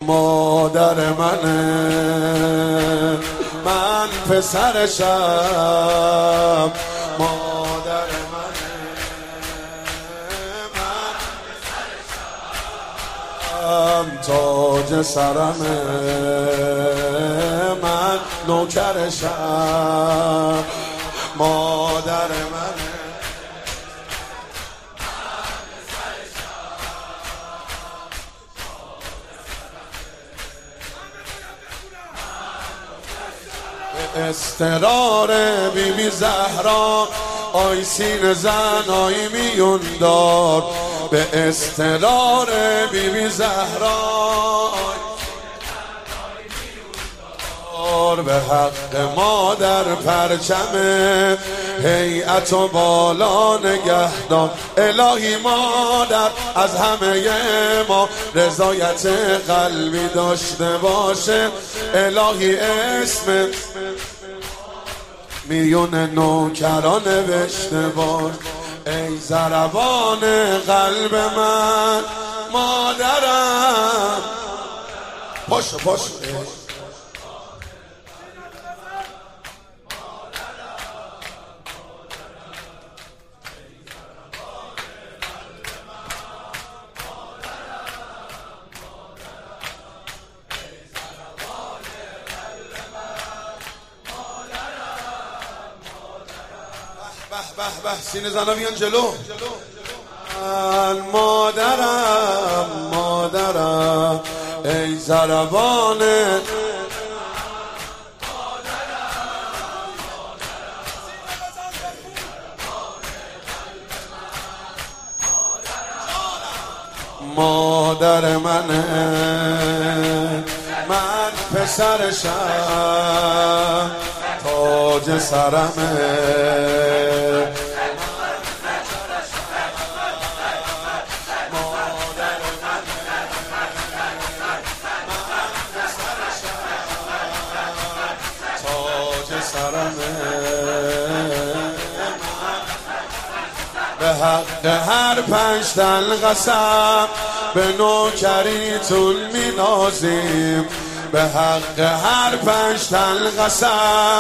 مادر منه، من پسرشم. مادر منه، من پسرشم. تاج سرمه، من نوکرشم. مادر منه، استرار بیبی زهرا، آی سین زن آی میون دار. به استرار بیبی زهرا، به حق مادر پرچم هیئت و بالا نگهدار. الهی مادر از همه ما رضایت قلبی داشته باشه. الهی اسم میون نوکران نوشته باش. ای ضربان قلب من مادرم. پاشو پاشو به به سینه زنا بیان جلو. مادرم مادرم ای ضربان مادر منه، من پسرشم. تاج سرمه، به حق هر 5 تن قسم به نوکریتون مینازیم. به حق هر 5 تن قسم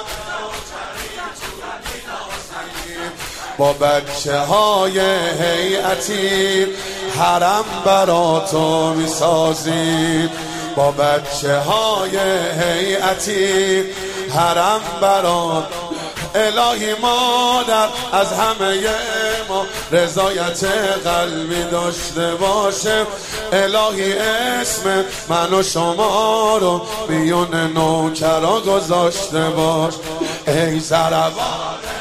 با بچه های هیئتی حرم براتو میسازیم. با بچه های هیئتی حرم برات. الهی مادر از همه ما رضایت قلبی داشته باشه. الهی اسم من و شما رو میون نوکرا گذاشته باش. ای ضربان